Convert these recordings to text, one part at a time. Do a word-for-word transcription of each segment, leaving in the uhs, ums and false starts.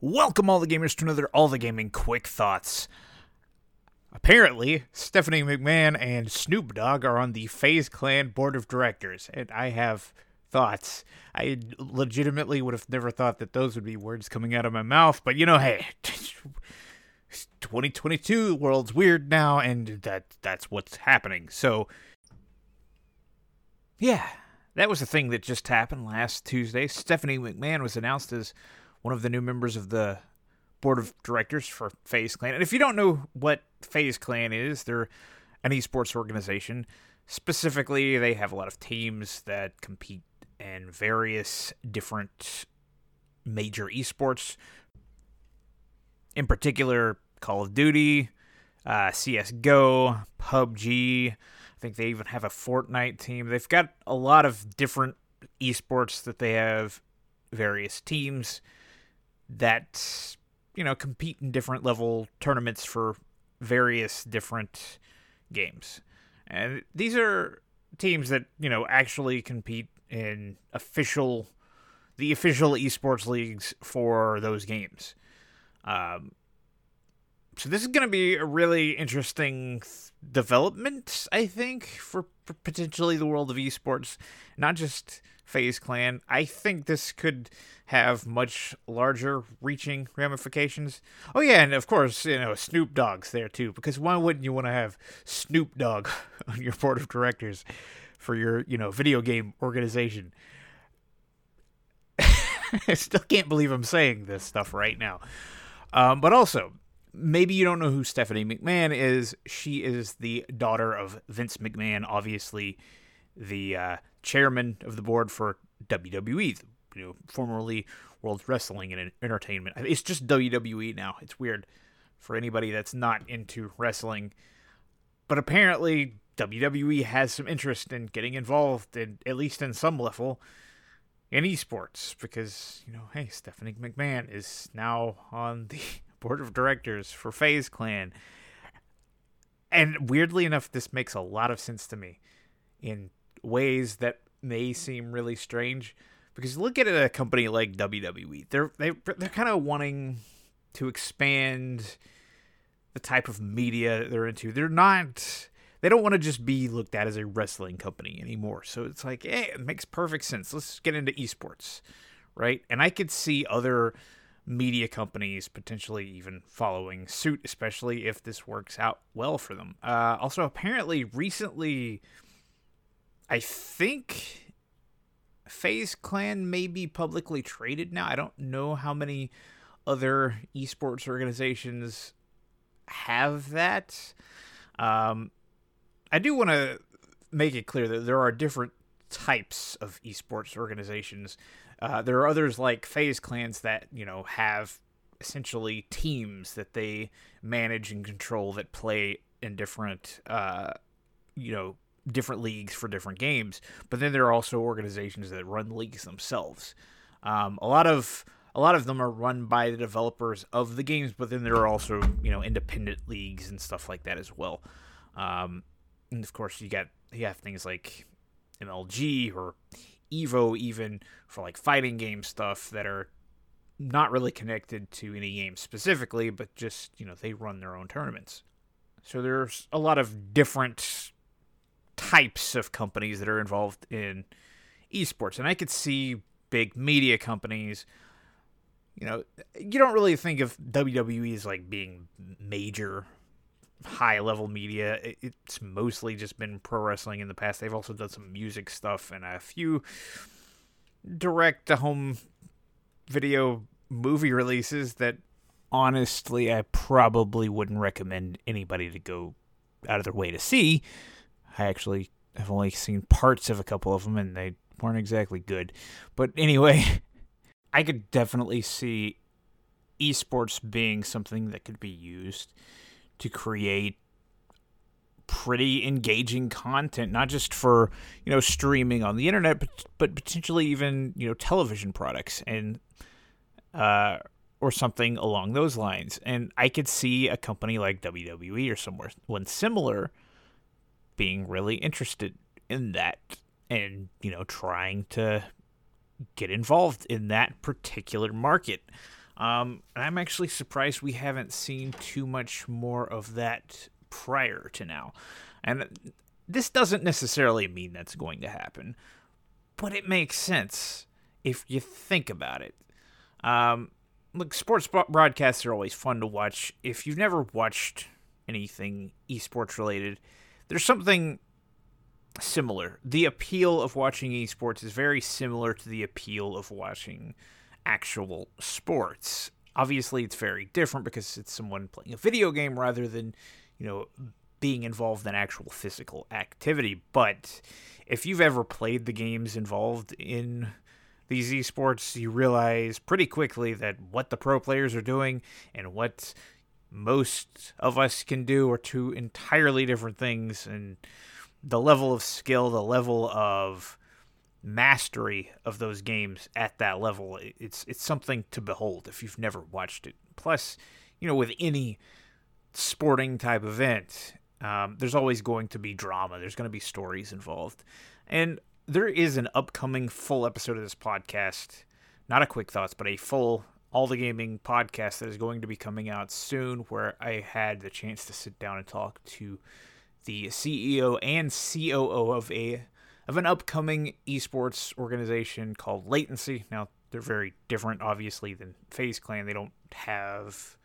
Welcome, all the gamers, to another All the Gaming Quick Thoughts. Apparently, Stephanie McMahon and Snoop Dogg are on the FaZe Clan board of directors, and I have thoughts. I legitimately would have never thought that those would be words coming out of my mouth, but you know, hey, twenty twenty-two, the world's weird now, and that that's what's happening. So, yeah, that was the thing that just happened last Tuesday. Stephanie McMahon was announced as one of the new members of the board of directors for FaZe Clan. And if you don't know what FaZe Clan is, they're an esports organization. Specifically, they have a lot of teams that compete in various different major esports. In particular, Call of Duty, uh, C S G O, P U B G. I think they even have a Fortnite team. They've got a lot of different esports that they have various teams that, you know, compete in different level tournaments for various different games. And these are teams that, you know, actually compete in official, the official esports leagues for those games. Um, so this is going to be a really interesting development, I think, for, for potentially the world of esports, not just FaZe Clan. I think this could have much larger reaching ramifications. Oh yeah, and of course, you know, Snoop Dogg's there too, because why wouldn't you want to have Snoop Dogg on your board of directors for your, you know, video game organization? I still can't believe I'm saying this stuff right now. Um, but also, maybe you don't know who Stephanie McMahon is. She is the daughter of Vince McMahon, obviously the uh, chairman of the board for W W E, you know, formerly World Wrestling and Entertainment. It's just W W E now. It's weird for anybody that's not into wrestling. But apparently, W W E has some interest in getting involved, in, at least in some level, in esports. Because, you know, hey, Stephanie McMahon is now on the board of directors for FaZe Clan. And weirdly enough, this makes a lot of sense to me in ways that may seem really strange, because look at a company like W W E. They're they they're kind of wanting to expand the type of media they're into. They're not they don't want to just be looked at as a wrestling company anymore. So it's like, hey, it makes perfect sense. Let's get into esports, right? And I could see other media companies potentially even following suit, especially if this works out well for them. Uh, also, apparently, recently, I think FaZe Clan may be publicly traded now. I don't know how many other esports organizations have that. Um, I do want to make it clear that there are different types of esports organizations. Uh, there are others like FaZe Clans that, you know, have essentially teams that they manage and control that play in different, uh, you know, different leagues for different games. But then there are also organizations that run leagues themselves. Um, a lot of a lot of them are run by the developers of the games, but then there are also, you know, independent leagues and stuff like that as well. Um, and of course, you got you have things like M L G or Evo, even for like fighting game stuff, that are not really connected to any game specifically, but just, you know, they run their own tournaments. So there's a lot of different types of companies that are involved in esports. And I could see big media companies, you know, you don't really think of W W E as like being major high-level media. It's mostly just been pro wrestling in the past. They've also done some music stuff and a few direct-to-home video movie releases that, honestly, I probably wouldn't recommend anybody to go out of their way to see. I actually have only seen parts of a couple of them, and they weren't exactly good. But anyway, I could definitely see esports being something that could be used to create pretty engaging content, not just for, you know, streaming on the internet, but, but potentially even, you know, television products and uh, or something along those lines. And I could see a company like W W E or somewhere one similar being really interested in that and, you know, trying to get involved in that particular market. Um, and I'm actually surprised we haven't seen too much more of that prior to now. And this doesn't necessarily mean that's going to happen, but it makes sense if you think about it. Um, look, sports broadcasts are always fun to watch. If you've never watched anything esports related, there's something similar. The appeal of watching esports is very similar to the appeal of watching actual sports. Obviously, it's very different because it's someone playing a video game rather than, you know, being involved in actual physical activity. But if you've ever played the games involved in these esports, you realize pretty quickly that what the pro players are doing and what most of us can do are two entirely different things, and the level of skill, the level of mastery of those games at that level, it's it's something to behold if you've never watched it. Plus, you know, with any sporting type event, um, there's always going to be drama. There's going to be stories involved. And there is an upcoming full episode of this podcast, not a Quick Thoughts, but a full All the Gaming podcast that is going to be coming out soon, where I had the chance to sit down and talk to the C E O and C O O of a of an upcoming esports organization called Latency. Now, they're very different, obviously, than FaZe Clan. They don't have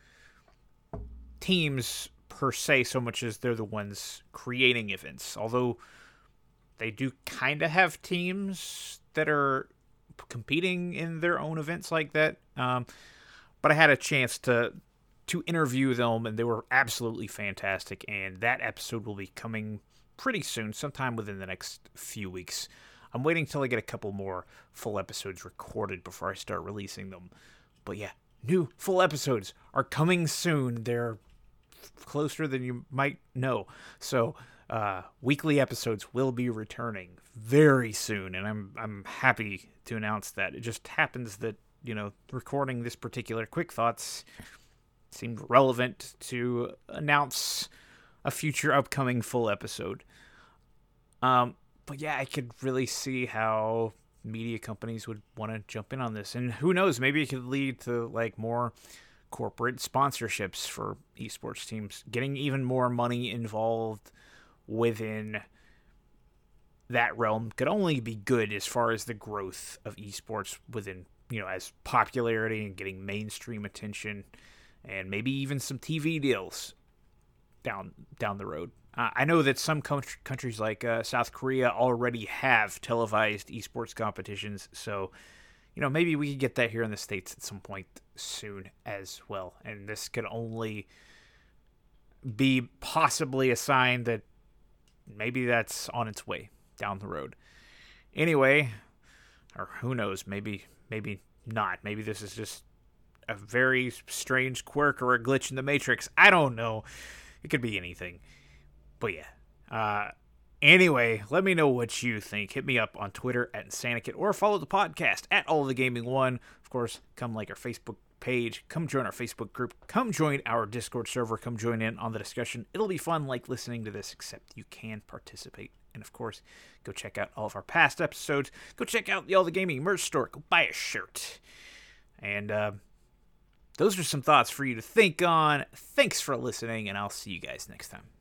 teams per se so much as they're the ones creating events. Although they do kind of have teams that are competing in their own events like that. Um, but I had a chance to to interview them, and they were absolutely fantastic. And that episode will be coming pretty soon, sometime within the next few weeks. I'm waiting till I get a couple more full episodes recorded before I start releasing them. But yeah, new full episodes are coming soon. They're closer than you might know. So uh, weekly episodes will be returning very soon, and I'm I'm happy to announce that. It just happens that, you know, recording this particular Quick Thoughts seemed relevant to announce a future upcoming full episode. Um, but yeah, I could really see how media companies would want to jump in on this. And who knows, maybe it could lead to like more corporate sponsorships for esports teams, getting even more money involved within that realm could only be good as far as the growth of esports within, you know, as popularity and getting mainstream attention, and maybe even some T V deals down down the road. Uh, I know that some com- countries like uh, South Korea already have televised esports competitions, so, you know, maybe we could get that here in the States at some point soon as well. And this could only be possibly a sign that maybe that's on its way down the road. Anyway, or who knows, maybe maybe not. Maybe this is just a very strange quirk or a glitch in the Matrix. I don't know. It could be anything. But yeah. Uh, anyway, let me know what you think. Hit me up on Twitter at Insanikit, or follow the podcast at All the Gaming One. Of course, come like our Facebook page. Come join our Facebook group. Come join our Discord server. Come join in on the discussion. It'll be fun like listening to this, except you can participate. And of course, go check out all of our past episodes. Go check out the All the Gaming merch store. Go buy a shirt. And uh, those are some thoughts for you to think on. Thanks for listening, and I'll see you guys next time.